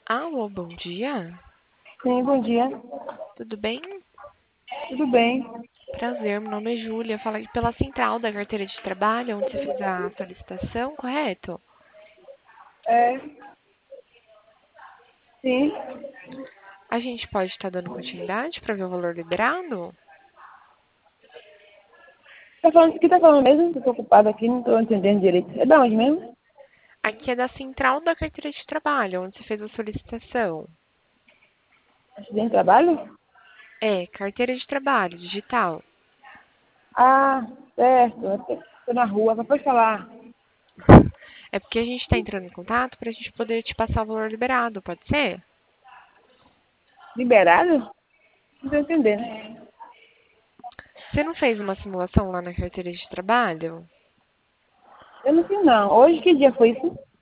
Alô, bom dia. Sim, bom dia. Tudo bem? Tudo bem? Prazer, meu nome é Júlia. Falo aqui pela central da carteira de trabalho, onde você fez a solicitação, correto? É, sim. A gente pode estar dando continuidade para ver o valor liberado? O que tá falando mesmo? Tô ocupada aqui, não tô entendendo direito. É da onde mesmo? Aqui é da central da carteira de trabalho, onde você fez a solicitação. Acidente de trabalho? É, carteira de trabalho, digital. Ah, certo. Tô na rua, mas pode falar. É porque a gente está entrando em contato para a gente poder te passar o valor liberado, pode ser? Liberado? Não tô entendendo. Você não fez uma simulação lá na carteira de trabalho? Eu não fiz não. Hoje que dia foi isso?